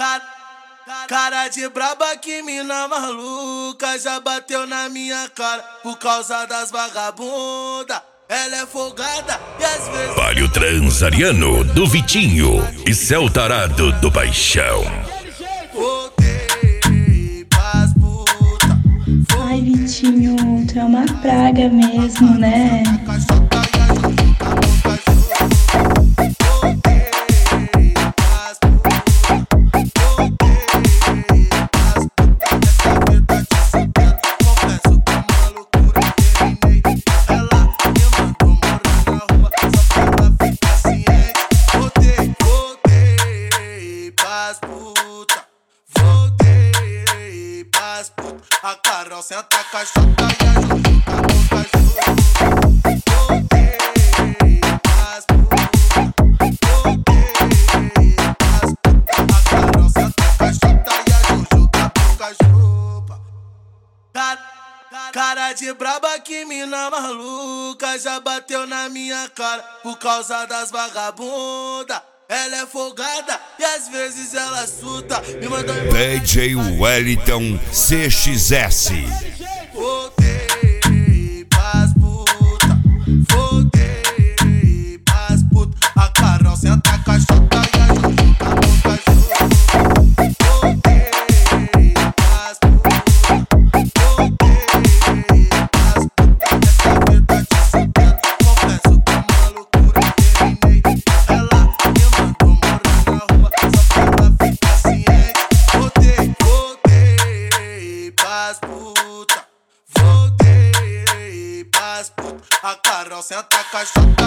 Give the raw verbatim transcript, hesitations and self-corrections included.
Cara, cara de braba que mina maluca já bateu na minha cara por causa das vagabunda. Ela é folgada e às vezes... Palio Transariano do Vitinho e Céu Tarado do Paixão. Voltei pras puta. Ai, Vitinho, tu é uma praga mesmo, né? A Carol senta a caixota e a Juju tá no caju. Voltei pras puta. Voltei pras puta. A Carol senta a caixota e a Juju tá no caju. Cara, cara de braba que mina maluca já bateu na minha cara por causa das vagabunda. Ela é folgada e às vezes ela surta. Me mandou D J Wellington C X S. Voltei pras puta. Voltei pras puta. A Carol senta a caixota e a Juju tá no caju. Voltei pras puta. Voltei pras puta. Essa vida te sedenta. Confesso que é uma loucura. Terminei. Ela me mandou morar na rua só pra ela ficar ciente. Voltei, voltei pras puta. Voltei pras puta. A Carol senta a caixota